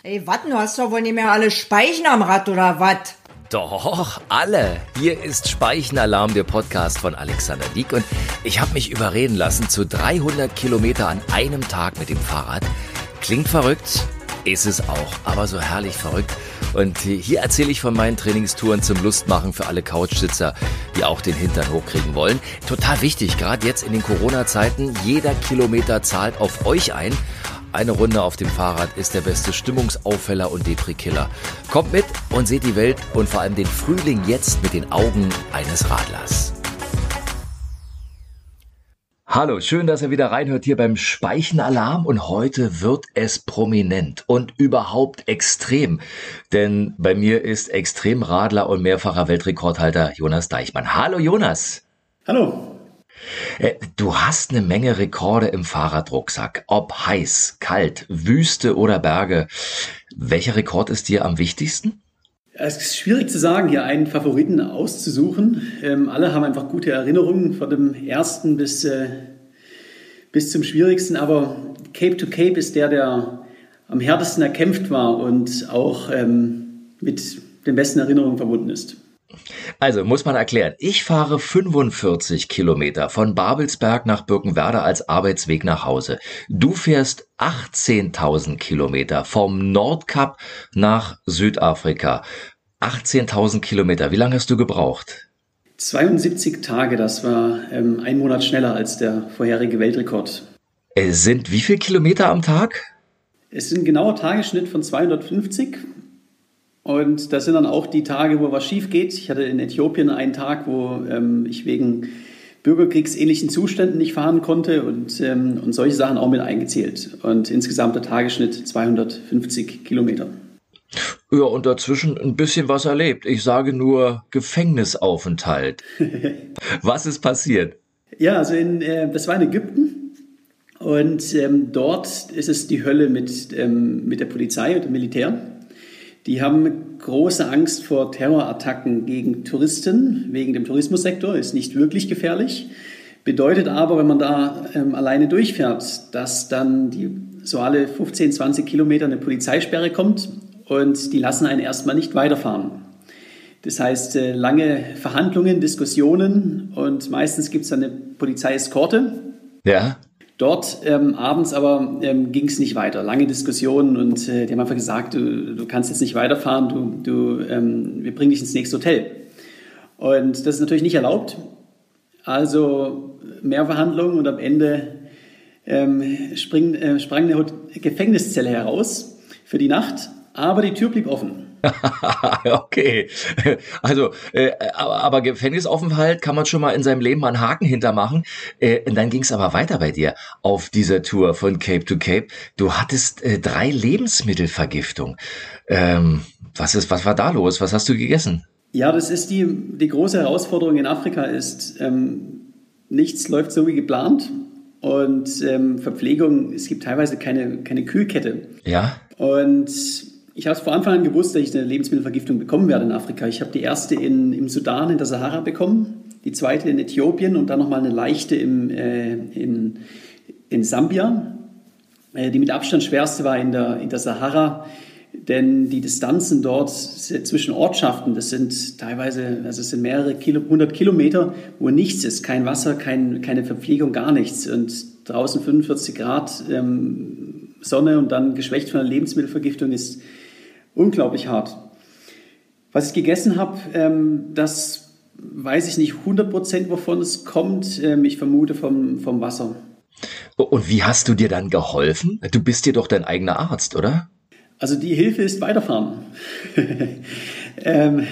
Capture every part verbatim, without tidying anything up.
Ey, wat, du hast doch wohl nicht mehr alle Speichen am Rad, oder wat? Doch, alle. Hier ist Speichenalarm, der Podcast von Alexander Dieck. Und ich habe mich überreden lassen zu dreihundert Kilometer an einem Tag mit dem Fahrrad. Klingt verrückt, ist es auch, aber so herrlich verrückt. Und hier erzähle ich von meinen Trainingstouren zum Lustmachen für alle Couchsitzer, die auch den Hintern hochkriegen wollen. Total wichtig, gerade jetzt in den Corona-Zeiten. Jeder Kilometer zahlt auf euch ein. Eine Runde auf dem Fahrrad ist der beste Stimmungsauffäller und Depri-Killer. Kommt mit und seht die Welt und vor allem den Frühling jetzt mit den Augen eines Radlers. Hallo, schön, dass ihr wieder reinhört hier beim Speichenalarm, und heute wird es prominent und überhaupt extrem, denn bei mir ist Extremradler und mehrfacher Weltrekordhalter Jonas Deichmann. Hallo Jonas. Hallo. Du hast eine Menge Rekorde im Fahrradrucksack, ob heiß, kalt, Wüste oder Berge. Welcher Rekord ist dir am wichtigsten? Es ist schwierig zu sagen, hier einen Favoriten auszusuchen. Ähm, alle haben einfach gute Erinnerungen von dem ersten bis, äh, bis zum schwierigsten. Aber Cape to Cape ist der, der am härtesten erkämpft war und auch ähm, mit den besten Erinnerungen verbunden ist. Also muss man erklären, ich fahre fünfundvierzig Kilometer von Babelsberg nach Birkenwerder als Arbeitsweg nach Hause. Du fährst achtzehntausend Kilometer vom Nordkap nach Südafrika. achtzehntausend Kilometer, wie lange hast du gebraucht? zweiundsiebzig Tage, das war ähm, ein Monat schneller als der vorherige Weltrekord. Es sind wie viele Kilometer am Tag? Es ist ein genauer Tagesschnitt von zweihundertfünfzig. Und das sind dann auch die Tage, wo was schief geht. Ich hatte in Äthiopien einen Tag, wo ähm, ich wegen bürgerkriegsähnlichen Zuständen nicht fahren konnte und, ähm, und solche Sachen auch mit eingezählt. Und insgesamt der Tagesschnitt zweihundertfünfzig Kilometer. Ja, und dazwischen ein bisschen was erlebt. Ich sage nur Gefängnisaufenthalt. Was ist passiert? Ja, also in, äh, das war in Ägypten. Und ähm, dort ist es die Hölle mit, ähm, mit der Polizei und dem Militär. Die haben große Angst vor Terrorattacken gegen Touristen wegen dem Tourismussektor. Ist nicht wirklich gefährlich. Bedeutet aber, wenn man da ähm, alleine durchfährt, dass dann die, so alle fünfzehn, zwanzig Kilometer eine Polizeisperre kommt und die lassen einen erstmal nicht weiterfahren. Das heißt, äh, lange Verhandlungen, Diskussionen und meistens gibt es dann eine Polizeieskorte. Ja. Dort ähm, abends aber ähm, ging es nicht weiter. Lange Diskussionen und äh, die haben einfach gesagt, du, du kannst jetzt nicht weiterfahren, du, du, ähm, wir bringen dich ins nächste Hotel. Und das ist natürlich nicht erlaubt. Also mehr Verhandlungen und am Ende ähm, spring, äh, sprang eine Gefängniszelle heraus für die Nacht, aber die Tür blieb offen. Okay, also äh, aber, aber Gefängnisaufenthalt kann man schon mal in seinem Leben mal einen Haken hintermachen. Äh, und dann ging es aber weiter bei dir auf dieser Tour von Cape to Cape. Du hattest äh, drei Lebensmittelvergiftung. Ähm, was ist, was war da los? Was hast du gegessen? Ja, das ist die, die große Herausforderung in Afrika ist, ähm, nichts läuft so wie geplant und ähm, Verpflegung, es gibt teilweise keine, keine Kühlkette. Ja. Und ich habe es vor Anfang an gewusst, dass ich eine Lebensmittelvergiftung bekommen werde in Afrika. Ich habe die erste in, im Sudan, in der Sahara bekommen, die zweite in Äthiopien und dann nochmal eine leichte im, äh, in, in Sambia. Äh, die mit Abstand schwerste war in der, in der Sahara, denn die Distanzen dort zwischen Ortschaften, das sind teilweise, also es sind mehrere Kilo, hundert Kilometer, wo nichts ist, kein Wasser, kein, keine Verpflegung, gar nichts. Und draußen fünfundvierzig Grad ähm, Sonne und dann geschwächt von einer Lebensmittelvergiftung ist unglaublich hart. Was ich gegessen habe, ähm, das weiß ich nicht hundert Prozent, wovon es kommt. Ähm, ich vermute vom, vom Wasser. Und wie hast du dir dann geholfen? Du bist dir doch dein eigener Arzt, oder? Also die Hilfe ist weiterfahren. ähm,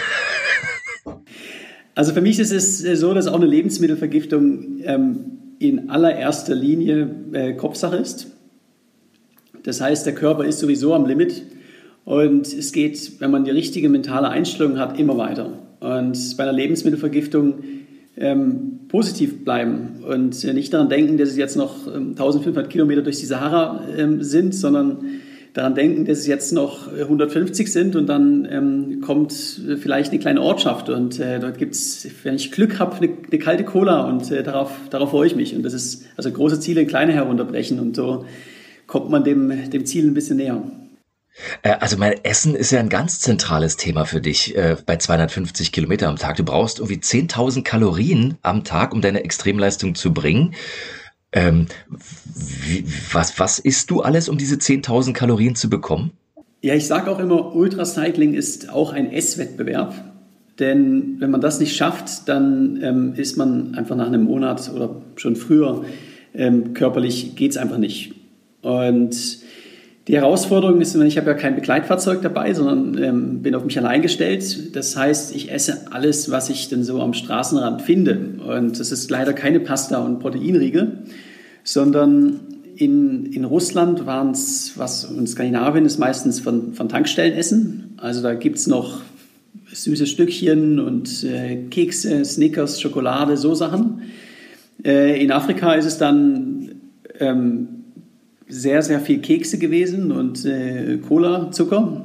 also für mich ist es so, dass auch eine Lebensmittelvergiftung ähm, in allererster Linie äh, Kopfsache ist. Das heißt, der Körper ist sowieso am Limit. Und es geht, wenn man die richtige mentale Einstellung hat, immer weiter. Und bei einer Lebensmittelvergiftung ähm, positiv bleiben und äh, nicht daran denken, dass es jetzt noch ähm, eintausendfünfhundert Kilometer durch die Sahara ähm, sind, sondern daran denken, dass es jetzt noch hundertfünfzig sind und dann ähm, kommt vielleicht eine kleine Ortschaft und äh, dort gibt es, wenn ich Glück habe, eine, eine kalte Cola und äh, darauf, darauf freue ich mich. Und das ist also große Ziele in kleine herunterbrechen und so kommt man dem, dem Ziel ein bisschen näher. Äh, also mein Essen ist ja ein ganz zentrales Thema für dich äh, bei zweihundertfünfzig Kilometer am Tag. Du brauchst irgendwie zehntausend Kalorien am Tag, um deine Extremleistung zu bringen. Ähm, wie, was, was isst du alles, um diese zehntausend Kalorien zu bekommen? Ja, ich sage auch immer, Ultracycling ist auch ein Esswettbewerb. Denn wenn man das nicht schafft, dann ähm, ist man einfach nach einem Monat oder schon früher ähm, körperlich geht es einfach nicht. Und die Herausforderung ist, ich habe ja kein Begleitfahrzeug dabei, sondern ähm, bin auf mich allein gestellt. Das heißt, ich esse alles, was ich denn so am Straßenrand finde. Und das ist leider keine Pasta und Proteinriegel, sondern in, in Russland waren es, was in Skandinavien ist meistens von, von Tankstellen essen. Also da gibt es noch süße Stückchen und äh, Kekse, Snickers, Schokolade, so Sachen. Äh, in Afrika ist es dann ähm, sehr, sehr viel Kekse gewesen und äh, Cola, Zucker.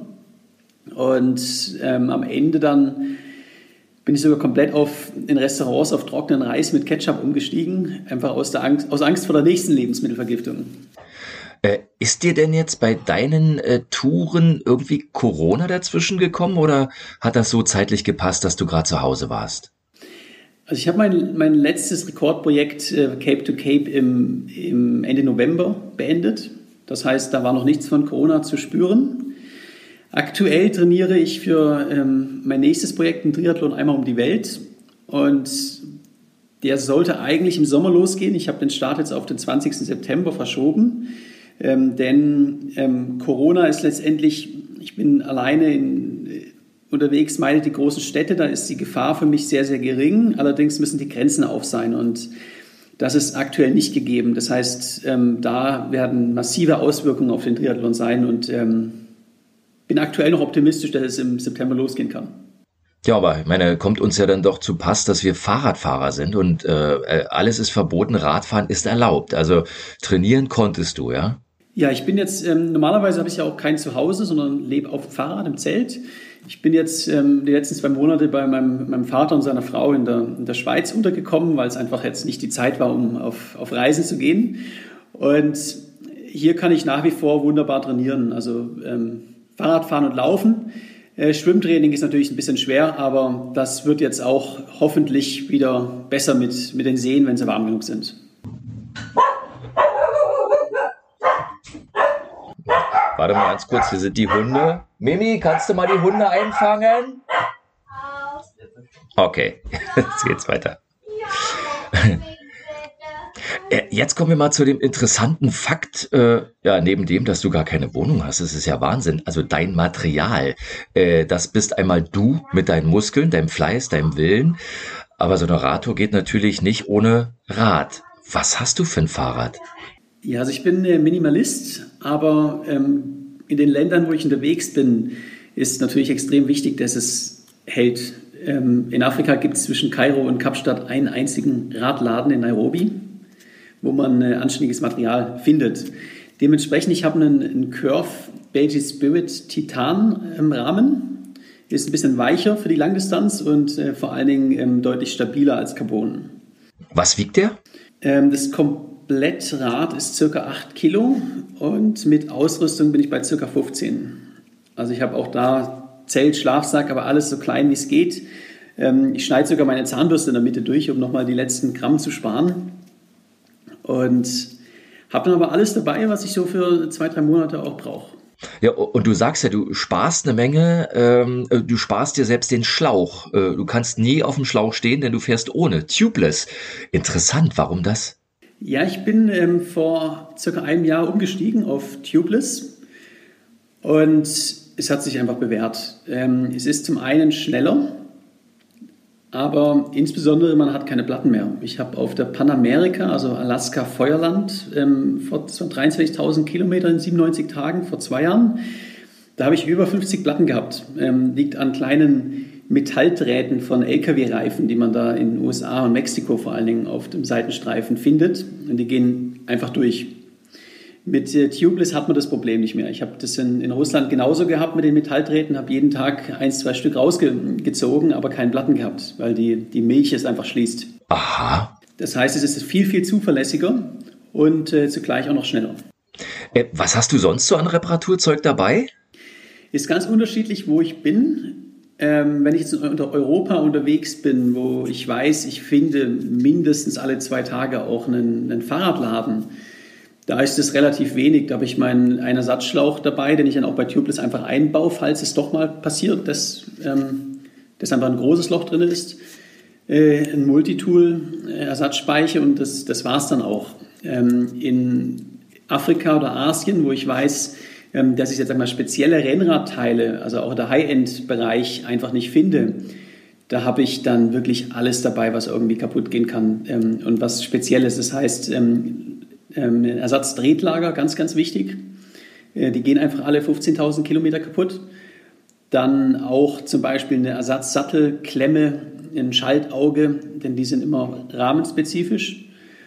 Und ähm, am Ende dann bin ich sogar komplett auf, in Restaurants auf trockenen Reis mit Ketchup umgestiegen, einfach aus, der Angst, aus Angst vor der nächsten Lebensmittelvergiftung. Äh, ist dir denn jetzt bei deinen äh, Touren irgendwie Corona dazwischen gekommen oder hat das so zeitlich gepasst, dass du gerade zu Hause warst? Also ich habe mein, mein letztes Rekordprojekt äh, Cape to Cape im, im Ende November beendet. Das heißt, da war noch nichts von Corona zu spüren. Aktuell trainiere ich für ähm, mein nächstes Projekt, einen Triathlon einmal um die Welt. Und der sollte eigentlich im Sommer losgehen. Ich habe den Start jetzt auf den zwanzigsten September verschoben. Ähm, denn ähm, Corona ist letztendlich, ich bin alleine in, äh, unterwegs, meine die großen Städte, da ist die Gefahr für mich sehr, sehr gering. Allerdings müssen die Grenzen auf sein und das ist aktuell nicht gegeben. Das heißt, ähm, da werden massive Auswirkungen auf den Triathlon sein und ähm, bin aktuell noch optimistisch, dass es im September losgehen kann. Ja, aber ich meine, kommt uns ja dann doch zu Pass, dass wir Fahrradfahrer sind und äh, alles ist verboten, Radfahren ist erlaubt. Also trainieren konntest du, ja? Ja, ich bin jetzt, ähm, normalerweise habe ich ja auch kein Zuhause, sondern lebe auf dem Fahrrad im Zelt. Ich bin jetzt ähm, die letzten zwei Monate bei meinem, meinem Vater und seiner Frau in der, in der Schweiz untergekommen, weil es einfach jetzt nicht die Zeit war, um auf, auf Reisen zu gehen. Und hier kann ich nach wie vor wunderbar trainieren, also ähm, Fahrradfahren und Laufen. Äh, Schwimmtraining ist natürlich ein bisschen schwer, aber das wird jetzt auch hoffentlich wieder besser mit, mit den Seen, wenn sie warm genug sind. Warte mal ganz kurz, hier sind die Hunde. Mimi, kannst du mal die Hunde einfangen? Okay, jetzt geht's weiter. Jetzt kommen wir mal zu dem interessanten Fakt, äh, ja, neben dem, dass du gar keine Wohnung hast, das ist ja Wahnsinn, also dein Material, äh, das bist einmal du mit deinen Muskeln, deinem Fleiß, deinem Willen, aber so eine Radtour geht natürlich nicht ohne Rad. Was hast du für ein Fahrrad? Ja, also ich bin Minimalist, aber ähm, in den Ländern, wo ich unterwegs bin, ist natürlich extrem wichtig, dass es hält. Ähm, in Afrika gibt es zwischen Kairo und Kapstadt einen einzigen Radladen in Nairobi, wo man äh, anständiges Material findet. Dementsprechend, ich habe einen, einen Curve Beige Spirit Titan im Rahmen. Ist ein bisschen weicher für die Langdistanz und äh, vor allen Dingen ähm, deutlich stabiler als Carbon. Was wiegt der? Ähm, das Komplettrad ist ca. acht Kilo und mit Ausrüstung bin ich bei ca. fünfzehn. Also ich habe auch da Zelt, Schlafsack, aber alles so klein wie es geht. Ähm, ich schneide sogar meine Zahnbürste in der Mitte durch, um nochmal die letzten Gramm zu sparen. Und habe dann aber alles dabei, was ich so für zwei, drei Monate auch brauche. Ja, und du sagst ja, du sparst eine Menge, ähm, du sparst dir selbst den Schlauch. Äh, du kannst nie auf dem Schlauch stehen, denn du fährst ohne, tubeless. Interessant, warum das? Ja, ich bin ähm, vor circa einem Jahr umgestiegen auf tubeless und es hat sich einfach bewährt. Ähm, es ist zum einen schneller, aber insbesondere man hat keine Platten mehr. Ich habe auf der Panamerika, also Alaska Feuerland, ähm, vor dreiundzwanzigtausend Kilometern in siebenundneunzig Tagen, vor zwei Jahren, da habe ich über fünfzig Platten gehabt. Ähm, liegt an kleinen Metalldrähten von L K W-Reifen, die man da in den U S A und Mexiko vor allen Dingen auf dem Seitenstreifen findet. Und die gehen einfach durch. Mit äh, Tubeless hat man das Problem nicht mehr. Ich habe das in, in Russland genauso gehabt mit den Metalldrähten, habe jeden Tag ein, zwei Stück rausgezogen, aber keinen Platten gehabt, weil die, die Milch es einfach schließt. Aha. Das heißt, es ist viel, viel zuverlässiger und äh, zugleich auch noch schneller. Äh, was hast du sonst so an Reparaturzeug dabei? Ist ganz unterschiedlich, wo ich bin. Ähm, wenn ich jetzt in Europa unterwegs bin, wo ich weiß, ich finde mindestens alle zwei Tage auch einen, einen Fahrradladen, da ist es relativ wenig. Da habe ich meinen einen Ersatzschlauch dabei, den ich dann auch bei Tubeless einfach einbaue, falls es doch mal passiert, dass, ähm, dass einfach ein großes Loch drin ist. Äh, ein Multitool, äh, Ersatzspeicher und das, das war es dann auch. Ähm, in Afrika oder Asien, wo ich weiß, dass ich jetzt einmal spezielle Rennradteile, also auch der High-End-Bereich einfach nicht finde, da habe ich dann wirklich alles dabei, was irgendwie kaputt gehen kann und was Spezielles. Das heißt, Ersatzdretlager, ganz, ganz wichtig. Die gehen einfach alle fünfzehntausend Kilometer kaputt. Dann auch zum Beispiel eine Ersatzsattelklemme, ein Schaltauge, denn die sind immer rahmenspezifisch.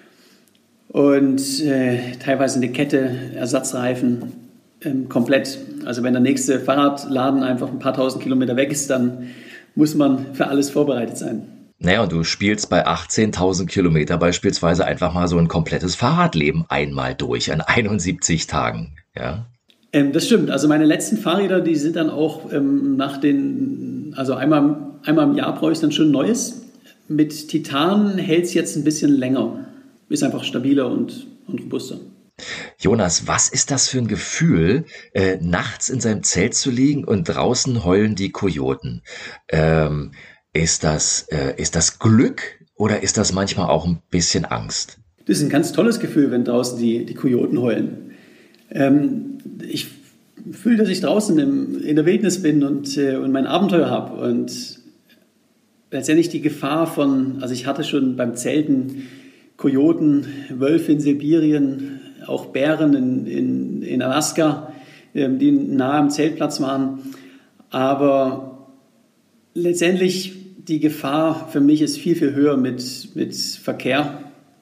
Und äh, teilweise eine Kette, Ersatzreifen, komplett. Also wenn der nächste Fahrradladen einfach ein paar tausend Kilometer weg ist, dann muss man für alles vorbereitet sein. Naja, und du spielst bei achtzehntausend Kilometer beispielsweise einfach mal so ein komplettes Fahrradleben einmal durch an einundsiebzig Tagen. Ja? Ähm, das stimmt. Also meine letzten Fahrräder, die sind dann auch ähm, nach den, also einmal, einmal im Jahr brauche ich dann schon Neues. Mit Titan hält es jetzt ein bisschen länger. Ist einfach stabiler und, und robuster. Jonas, was ist das für ein Gefühl, äh, nachts in seinem Zelt zu liegen und draußen heulen die Kojoten? Ähm, ist das, äh, ist das Glück oder ist das manchmal auch ein bisschen Angst? Das ist ein ganz tolles Gefühl, wenn draußen die, die Kojoten heulen. Ähm, ich fühle, dass ich draußen im, in der Wildnis bin und, äh, und mein Abenteuer habe. Und letztendlich die Gefahr von, also ich hatte schon beim Zelten Kojoten, Wölfe in Sibirien, auch Bären in, in, in Alaska, die nahe am Zeltplatz waren. Aber letztendlich die Gefahr für mich ist viel, viel höher mit, mit Verkehr.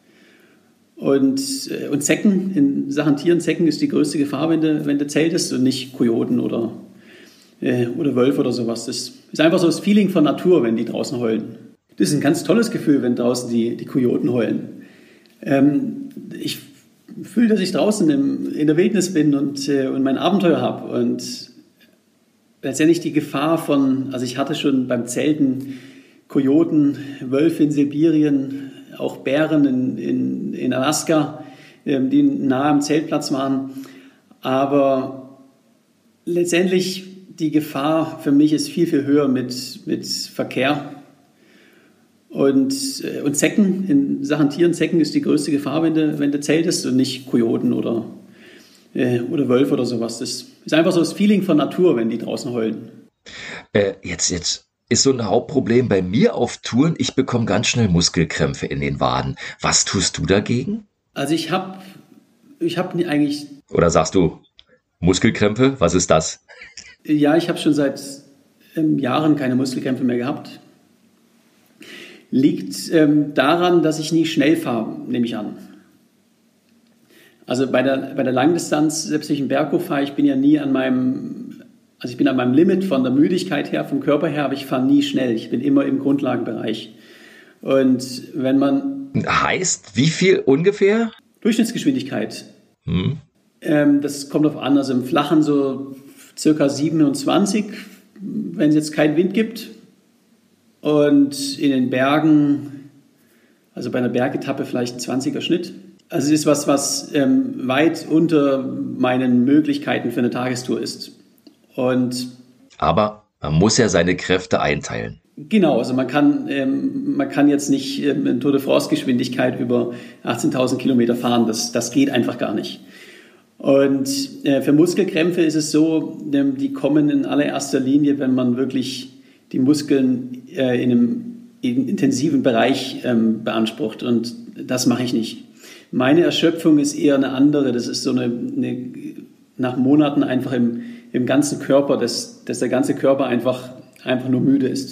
Und, und Zecken, in Sachen Tieren, Zecken ist die größte Gefahr, wenn du, wenn du zeltest und nicht Kojoten oder, äh, oder Wölfe oder sowas. Das ist einfach so das Feeling von Natur, wenn die draußen heulen. Das ist ein ganz tolles Gefühl, wenn draußen die, die Kojoten heulen. Ähm, ich fühle, dass ich draußen im, in der Wildnis bin und, äh, und mein Abenteuer habe und letztendlich die Gefahr von, also ich hatte schon beim Zelten Kojoten, Wölfe in Sibirien, auch Bären in, in, in Alaska, äh, die nahe am Zeltplatz waren, aber letztendlich die Gefahr für mich ist viel, viel höher mit, mit Verkehr. Und, und Zecken, in Sachen Tieren, Zecken ist die größte Gefahr, wenn du, wenn du zeltest und nicht Kojoten oder, äh, oder Wölfe oder sowas. Das ist einfach so das Feeling von Natur, wenn die draußen heulen. Äh, jetzt, jetzt ist so ein Hauptproblem bei mir auf Touren, ich bekomme ganz schnell Muskelkrämpfe in den Waden. Was tust du dagegen? Also ich habe ich hab eigentlich... Oder sagst du, Muskelkrämpfe, was ist das? Ja, ich habe schon seit ähm, Jahren keine Muskelkrämpfe mehr gehabt. Liegt ähm, daran, dass ich nie schnell fahre, nehme ich an. Also bei der, bei der Langdistanz, selbst wenn ich einen Berg hoch fahre, ich bin ja nie an meinem, also ich bin an meinem Limit von der Müdigkeit her, vom Körper her, aber ich fahre nie schnell. Ich bin immer im Grundlagenbereich. Und wenn man... Heißt, wie viel ungefähr? Durchschnittsgeschwindigkeit. Hm. Ähm, das kommt auf an, also im Flachen so circa siebenundzwanzig, wenn es jetzt keinen Wind gibt. Und in den Bergen, also bei einer Bergetappe vielleicht ein zwanziger Schnitt. Also es ist was, was ähm, weit unter meinen Möglichkeiten für eine Tagestour ist. Und aber man muss ja seine Kräfte einteilen. Genau, also man kann, ähm, man kann jetzt nicht ähm, in Tour de France-Geschwindigkeit über achtzehntausend Kilometer fahren. Das, das geht einfach gar nicht. Und äh, für Muskelkrämpfe ist es so, ähm, die kommen in allererster Linie, wenn man wirklich die Muskeln äh, in einem in intensiven Bereich ähm, beansprucht. Und das mache ich nicht. Meine Erschöpfung ist eher eine andere. Das ist so eine, eine nach Monaten einfach im, im ganzen Körper, dass, dass der ganze Körper einfach, einfach nur müde ist.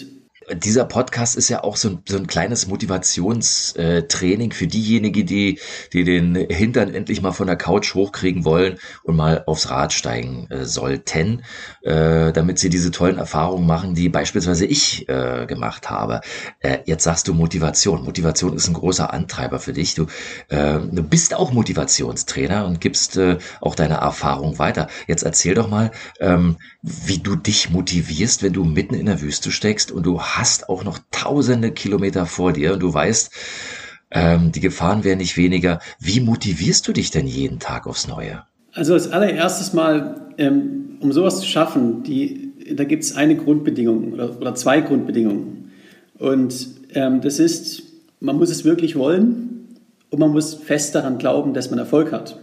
dieser Podcast ist ja auch so ein, so ein kleines Motivationstraining für diejenigen, die, die den Hintern endlich mal von der Couch hochkriegen wollen und mal aufs Rad steigen äh, sollten, äh, damit sie diese tollen Erfahrungen machen, die beispielsweise ich äh, gemacht habe. Äh, jetzt sagst du Motivation. Motivation ist ein großer Antreiber für dich. Du, äh, du bist auch Motivationstrainer und gibst äh, auch deine Erfahrung weiter. Jetzt erzähl doch mal, ähm, wie du dich motivierst, wenn du mitten in der Wüste steckst und du hast auch noch tausende Kilometer vor dir und du weißt, ähm, die Gefahren werden nicht weniger. Wie motivierst du dich denn jeden Tag aufs Neue? Also als allererstes Mal, ähm, um sowas zu schaffen, die, da gibt es eine Grundbedingung oder, oder zwei Grundbedingungen. Und ähm, das ist, man muss es wirklich wollen und man muss fest daran glauben, dass man Erfolg hat.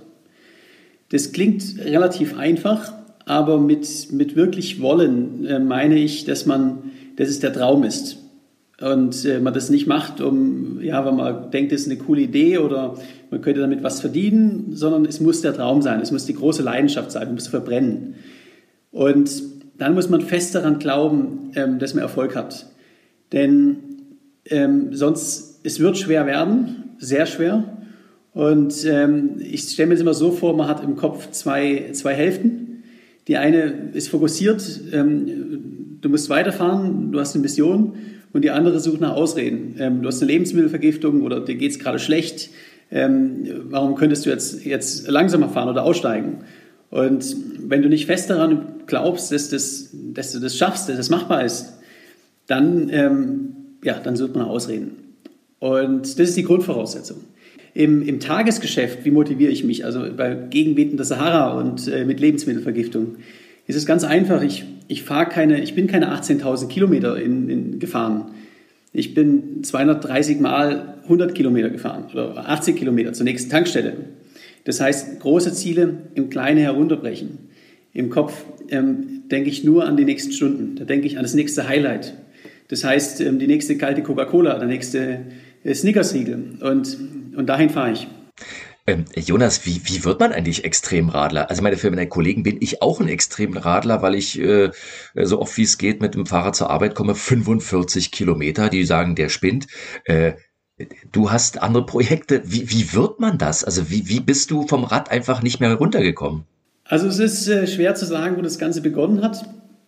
Das klingt relativ einfach, aber mit, mit wirklich wollen äh, meine ich, dass man, dass es der Traum ist. Und äh, man das nicht macht, um, ja, weil man denkt, das ist eine coole Idee oder man könnte damit was verdienen, sondern es muss der Traum sein, es muss die große Leidenschaft sein, man muss verbrennen. Und dann muss man fest daran glauben, ähm, dass man Erfolg hat. Denn ähm, sonst, es wird schwer werden, sehr schwer. Und ähm, ich stelle mir das immer so vor, man hat im Kopf zwei, zwei Hälften. Die eine ist fokussiert, ähm, du musst weiterfahren, du hast eine Mission, und die andere sucht nach Ausreden. Ähm, du hast eine Lebensmittelvergiftung oder dir geht es gerade schlecht. Ähm, warum könntest du jetzt, jetzt langsamer fahren oder aussteigen? Und wenn du nicht fest daran glaubst, dass, das, dass du das schaffst, dass das machbar ist, dann, ähm, ja, dann sucht man nach Ausreden. Und das ist die Grundvoraussetzung. Im, im Tagesgeschäft, wie motiviere ich mich? Also bei gegenwehender Sahara und äh, mit Lebensmittelvergiftung ist es ganz einfach. Ich, ich fahre keine, ich bin keine achtzehntausend Kilometer in, in gefahren. Ich bin zweihundertdreißig Mal hundert Kilometer gefahren oder achtzig Kilometer zur nächsten Tankstelle. Das heißt, große Ziele im Kleinen herunterbrechen. Im Kopf ähm, denke ich nur an die nächsten Stunden. Da denke ich an das nächste Highlight. Das heißt, ähm, die nächste kalte Coca-Cola, der nächste äh, Snickers-Riegel. Und, und dahin fahre ich. Ähm, Jonas, wie, wie wird man eigentlich Extremradler? Also meine für meine Kollegen bin ich auch ein Extremradler, weil ich äh, so oft wie es geht mit dem Fahrrad zur Arbeit komme, fünfundvierzig Kilometer. Die sagen, der spinnt. Äh, du hast andere Projekte. Wie, wie wird man das? Also wie, wie bist du vom Rad einfach nicht mehr runtergekommen? Also es ist äh, schwer zu sagen, wo das Ganze begonnen hat.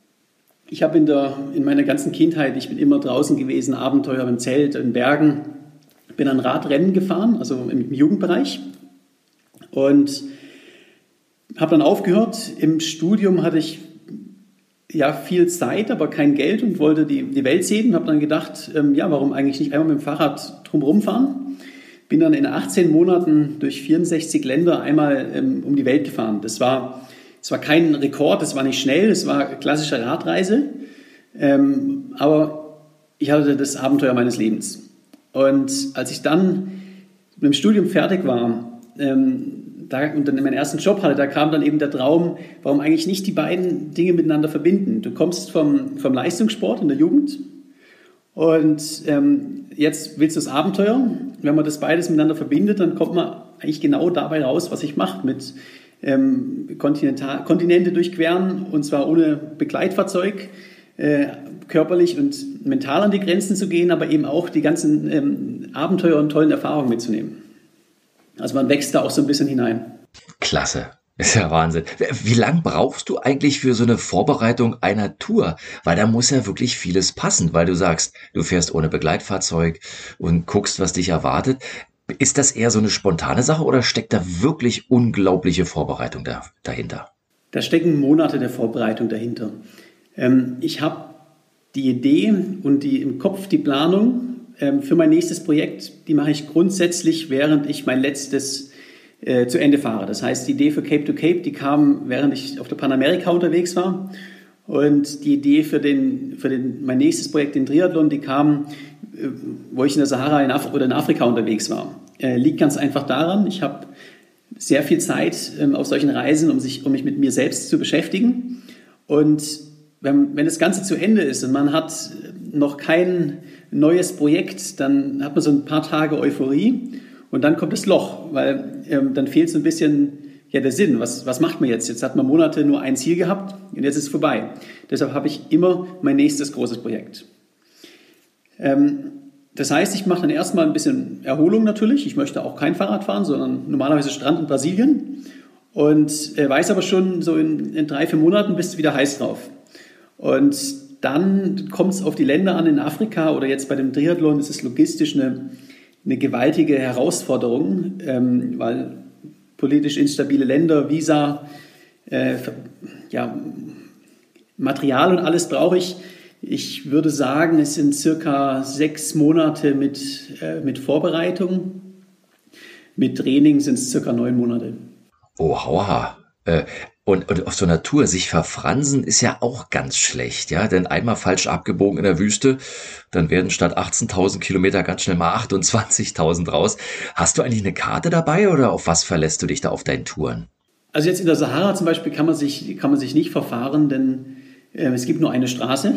Ich habe in der in meiner ganzen Kindheit, ich bin immer draußen gewesen, Abenteuer im Zelt, in Bergen, bin an Radrennen gefahren, also im Jugendbereich. Und habe dann aufgehört. Im Studium hatte ich ja viel Zeit, aber kein Geld und wollte die, die Welt sehen. Habe dann gedacht, ähm, ja, warum eigentlich nicht einmal mit dem Fahrrad drumherum fahren? Bin dann in achtzehn Monaten durch vierundsechzig Länder einmal ähm, um die Welt gefahren. Das war, das war kein Rekord, das war nicht schnell, das war klassische Radreise. Ähm, aber ich hatte das Abenteuer meines Lebens. Und als ich dann mit dem Studium fertig war, ähm, da, und dann meinen ersten Job hatte, da kam dann eben der Traum, warum eigentlich nicht die beiden Dinge miteinander verbinden. Du kommst vom, vom Leistungssport in der Jugend und ähm, jetzt willst du das Abenteuer. Wenn man das beides miteinander verbindet, dann kommt man eigentlich genau dabei raus, was ich mache, mit ähm, Kontinental, Kontinente durchqueren und zwar ohne Begleitfahrzeug, äh, körperlich und mental an die Grenzen zu gehen, aber eben auch die ganzen ähm, Abenteuer und tollen Erfahrungen mitzunehmen. Also man wächst da auch so ein bisschen hinein. Klasse. Ist ja Wahnsinn. Wie lang brauchst du eigentlich für so eine Vorbereitung einer Tour? Weil da muss ja wirklich vieles passen, weil du sagst, du fährst ohne Begleitfahrzeug und guckst, was dich erwartet. Ist das eher so eine spontane Sache oder steckt da wirklich unglaubliche Vorbereitung da, dahinter? Da stecken Monate der Vorbereitung dahinter. Ähm, ich habe die Idee und die im Kopf die Planung für mein nächstes Projekt, die mache ich grundsätzlich, während ich mein letztes äh, zu Ende fahre. Das heißt, die Idee für Cape to Cape, die kam, während ich auf der Panamerika unterwegs war. Und die Idee für, den, für den, mein nächstes Projekt, den Triathlon, die kam, äh, wo ich in der Sahara in Af- oder in Afrika unterwegs war. Äh, liegt ganz einfach daran, ich habe sehr viel Zeit ähm, auf solchen Reisen, um, sich, um mich mit mir selbst zu beschäftigen. Und wenn, wenn das Ganze zu Ende ist und man hat noch kein neues Projekt, dann hat man so ein paar Tage Euphorie und dann kommt das Loch, weil ähm, dann fehlt so ein bisschen ja, der Sinn. Was, was macht man jetzt? Jetzt hat man Monate nur ein Ziel gehabt und jetzt ist es vorbei. Deshalb habe ich immer mein nächstes großes Projekt. Ähm, das heißt, ich mache dann erstmal ein bisschen Erholung natürlich. Ich möchte auch kein Fahrrad fahren, sondern normalerweise Strand in Brasilien. Und äh, weiß aber schon, so in, in drei, vier Monaten bist du wieder heiß drauf. Und dann kommt es auf die Länder an in Afrika oder jetzt bei dem Triathlon ist es logistisch eine, eine gewaltige Herausforderung, ähm, weil politisch instabile Länder, Visa, äh, ja, Material und alles brauche ich. Ich würde sagen, es sind circa sechs Monate mit, äh, mit Vorbereitung. Mit Training sind es circa neun Monate. Oh, hauha. Äh, und, und auf so einer Tour sich verfransen ist ja auch ganz schlecht, ja, denn einmal falsch abgebogen in der Wüste, dann werden statt achtzehntausend Kilometer ganz schnell mal achtundzwanzigtausend raus. Hast du eigentlich eine Karte dabei oder auf was verlässt du dich da auf deinen Touren? Also jetzt in der Sahara zum Beispiel kann man sich, kann man sich nicht verfahren, denn äh, es gibt nur eine Straße.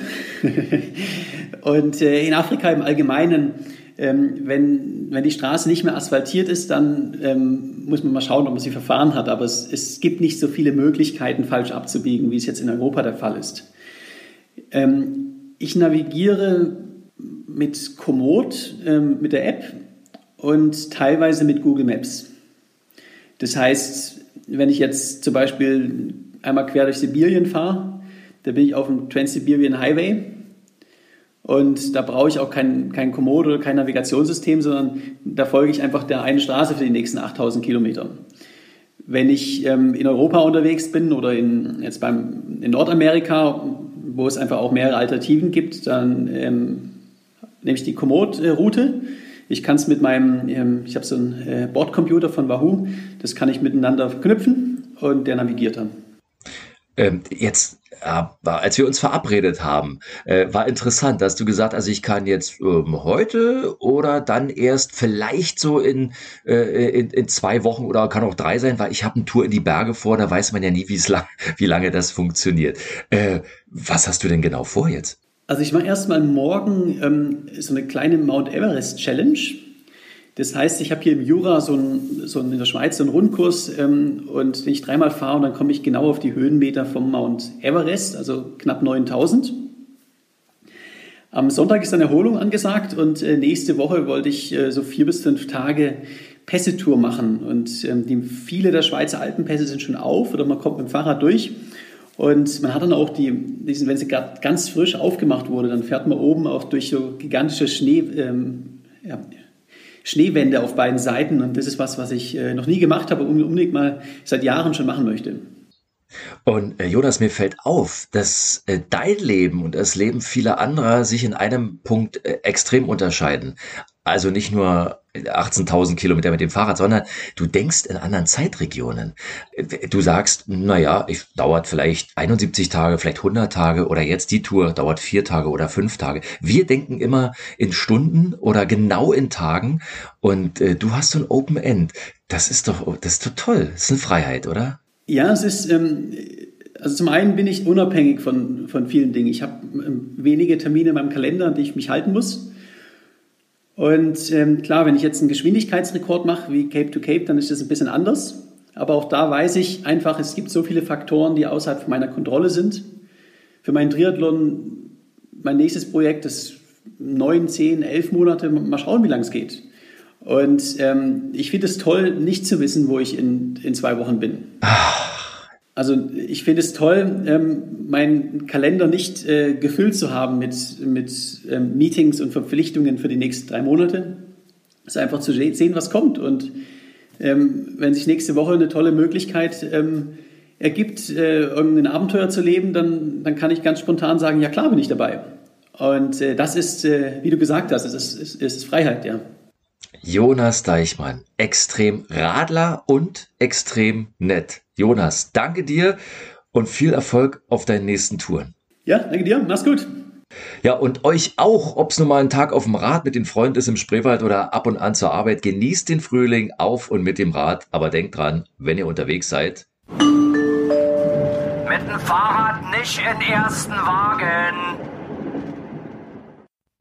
Und äh, in Afrika im Allgemeinen, ähm, wenn, wenn die Straße nicht mehr asphaltiert ist, dann ähm, muss man mal schauen, ob man sie verfahren hat. Aber es, es gibt nicht so viele Möglichkeiten, falsch abzubiegen, wie es jetzt in Europa der Fall ist. Ähm, ich navigiere mit Komoot, ähm, mit der App und teilweise mit Google Maps. Das heißt, wenn ich jetzt zum Beispiel einmal quer durch Sibirien fahre, da bin ich auf dem Trans-Siberian Highway und da brauche ich auch kein, kein Komoot oder kein Navigationssystem, sondern da folge ich einfach der einen Straße für die nächsten achttausend Kilometer. Wenn ich ähm, in Europa unterwegs bin oder in, jetzt beim, in Nordamerika, wo es einfach auch mehrere Alternativen gibt, dann ähm, nehme ich die Komoot-Route. Ich kann es mit meinem, ähm, ich habe so einen äh, Bordcomputer von Wahoo, das kann ich miteinander verknüpfen und der navigiert dann. Ähm, jetzt, äh, als wir uns verabredet haben, äh, war interessant, dass du gesagt hast, also ich kann jetzt ähm, heute oder dann erst vielleicht so in, äh, in, in zwei Wochen oder kann auch drei sein, weil ich habe eine Tour in die Berge vor, da weiß man ja nie, wie's lang, wie lange das funktioniert. Äh, was hast du denn genau vor jetzt? Also ich mache erstmal morgen ähm, so eine kleine Mount Everest Challenge. Das heißt, ich habe hier im Jura so, ein, so in der Schweiz so einen Rundkurs ähm, und wenn ich dreimal fahre, und dann komme ich genau auf die Höhenmeter vom Mount Everest, also knapp neuntausend. Am Sonntag ist dann Erholung angesagt und äh, nächste Woche wollte ich äh, so vier bis fünf Tage Pässe-Tour machen. Und ähm, die, viele der Schweizer Alpenpässe sind schon auf oder man kommt mit dem Fahrrad durch. Und man hat dann auch die, diesen, wenn sie gerade ganz frisch aufgemacht wurde, dann fährt man oben auch durch so gigantische Schnee, ähm, ja, Schneewände auf beiden Seiten. Und das ist was, was ich äh, noch nie gemacht habe und unbedingt mal seit Jahren schon machen möchte. Und äh, Jonas, mir fällt auf, dass äh, dein Leben und das Leben vieler anderer sich in einem Punkt äh, extrem unterscheiden. Also nicht nur achtzehntausend Kilometer mit dem Fahrrad, sondern du denkst in anderen Zeitregionen. Du sagst, naja, ich dauert vielleicht einundsiebzig Tage, vielleicht hundert Tage oder jetzt die Tour dauert vier Tage oder fünf Tage. Wir denken immer in Stunden oder genau in Tagen und äh, du hast so ein Open End. Das ist doch, das ist doch toll. Das ist eine Freiheit, oder? Ja, es ist, ähm, also zum einen bin ich unabhängig von, von vielen Dingen. Ich habe ähm, wenige Termine in meinem Kalender, an die ich mich halten muss. Und ähm, klar, wenn ich jetzt einen Geschwindigkeitsrekord mache, wie Cape to Cape, dann ist das ein bisschen anders. Aber auch da weiß ich einfach, es gibt so viele Faktoren, die außerhalb von meiner Kontrolle sind. Für meinen Triathlon, mein nächstes Projekt ist neun, zehn, elf Monate, mal schauen, wie lange es geht. Und ähm, ich finde es toll, nicht zu wissen, wo ich in, in zwei Wochen bin. Also ich finde es toll, ähm, meinen Kalender nicht äh, gefüllt zu haben mit, mit ähm, Meetings und Verpflichtungen für die nächsten drei Monate. Es ist einfach zu sehen, was kommt. Und ähm, wenn sich nächste Woche eine tolle Möglichkeit ähm, ergibt, äh, irgendein Abenteuer zu leben, dann, dann kann ich ganz spontan sagen, ja klar bin ich dabei. Und äh, das ist, äh, wie du gesagt hast, es ist, es ist Freiheit, ja. Jonas Deichmann, extrem Radler und extrem nett. Jonas, danke dir und viel Erfolg auf deinen nächsten Touren. Ja, danke dir. Mach's gut. Ja, und euch auch, ob es nur mal ein Tag auf dem Rad mit den Freunden ist im Spreewald oder ab und an zur Arbeit, genießt den Frühling auf und mit dem Rad. Aber denkt dran, wenn ihr unterwegs seid, mit dem Fahrrad nicht in ersten Wagen.